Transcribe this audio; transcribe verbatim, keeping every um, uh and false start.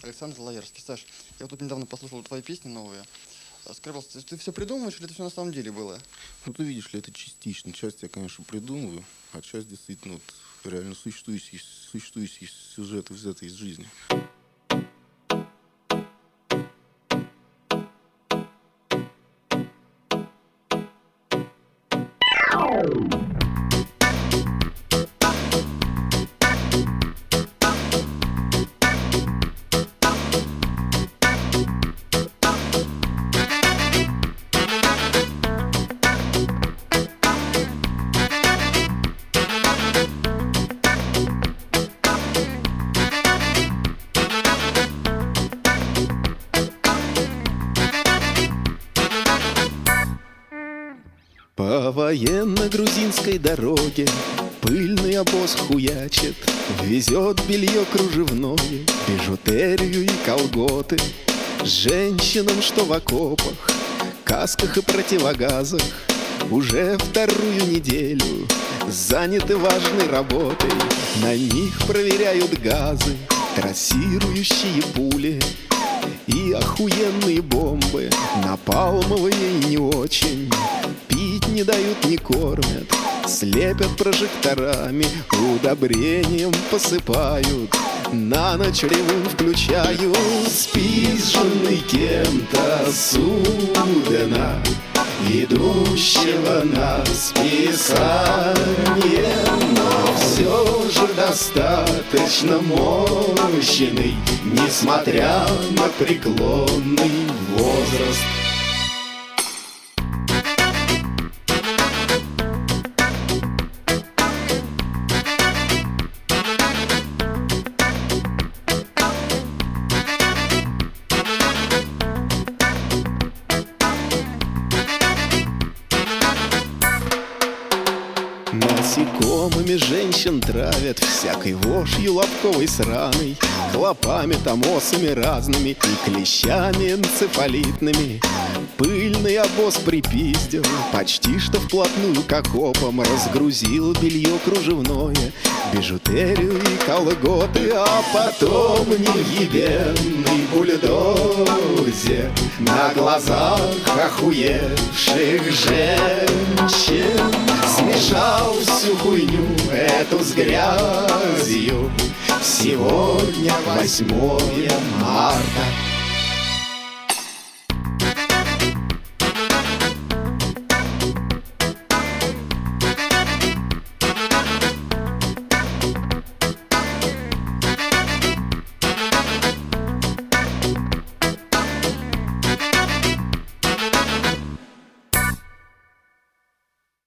Александр Лаерский. Саш, я вот тут недавно послушал твои песни новые. Скажи, пожалуйста, ты все придумываешь или это все на самом деле было? Ну, ты видишь ли, это частично. Часть я, конечно, придумываю, а часть действительно вот, реально существующие, существующие сюжеты, взятые из жизни. По военно-грузинской дороге пыльный обоз хуячит, везет белье кружевное, бижутерию и колготы. Женщинам, что в окопах, касках и противогазах, уже вторую неделю заняты важной работой. На них проверяют газы, трассирующие пули и охуенные бомбы, напалмовые и не очень. Пить не дают, не кормят, слепят прожекторами, удобрением посыпают, на ночь ревун включают. Спизженный кем-то судна, идущего на списание, но все же достаточно мощный, несмотря на преклонный возраст. Насекомыми женщин травят, всякой вошью лобковой сраной, клопами, томосами разными и клещами энцефалитными. Пыльный обоз припиздил, почти что вплотную к окопам, разгрузил белье кружевное, бижутерию и колготы, а потом невъебенный бульдозер на глазах охуевших женщин смешал всю хуйню эту с грязью. Сегодня восьмое марта.